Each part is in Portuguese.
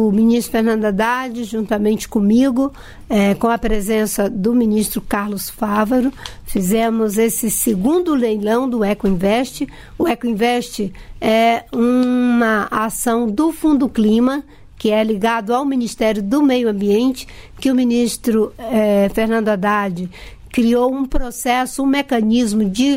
o ministro Fernando Haddad, juntamente comigo, com a presença do ministro Carlos Fávaro, fizemos esse segundo leilão do Ecoinvest. O Ecoinvest é uma ação do Fundo Clima, que é ligado ao Ministério do Meio Ambiente, que o ministro Fernando Haddad criou um processo, um mecanismo de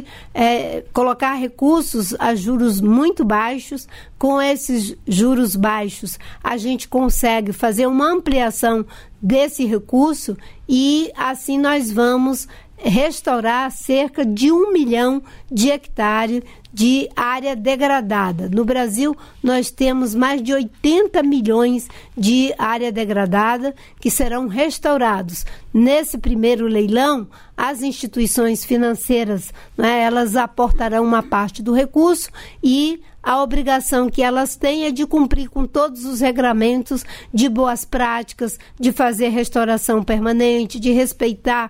colocar recursos a juros muito baixos. Com esses juros baixos, a gente consegue fazer uma ampliação desse recurso e assim nós vamos restaurar cerca de 1 milhão de hectares de área degradada. No Brasil, nós temos mais de 80 milhões de área degradada que serão restaurados. Nesse primeiro leilão, as instituições financeiras, elas aportarão uma parte do recurso e a obrigação que elas têm é de cumprir com todos os regramentos de boas práticas, de fazer restauração permanente, de respeitar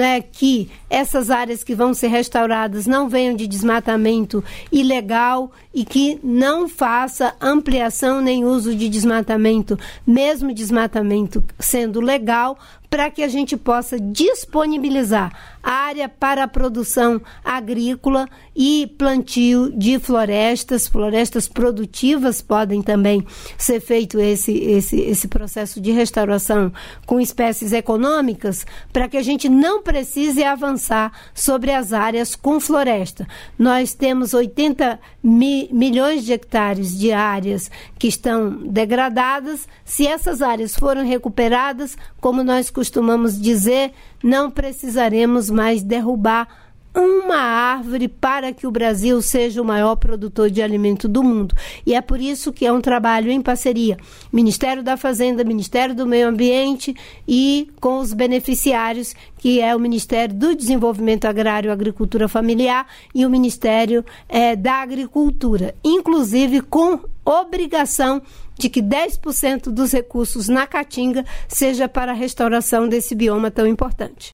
que essas áreas que vão ser restauradas não venham de desmatamento ilegal e que não faça ampliação nem uso de desmatamento, mesmo desmatamento sendo legal, para que a gente possa disponibilizar área para a produção agrícola e plantio de florestas produtivas. Podem também ser feito esse processo de restauração com espécies econômicas, para que a gente não precise avançar sobre as áreas com floresta. Nós temos 80 milhões de hectares de áreas que estão degradadas. Se essas áreas forem recuperadas, como nós costumamos dizer, não precisaremos mais derrubar uma árvore para que o Brasil seja o maior produtor de alimento do mundo. E é por isso que é um trabalho em parceria, Ministério da Fazenda, Ministério do Meio Ambiente e com os beneficiários, que é o Ministério do Desenvolvimento Agrário e Agricultura Familiar e o Ministério da Agricultura, inclusive com obrigação de que 10% dos recursos na Caatinga seja para a restauração desse bioma tão importante.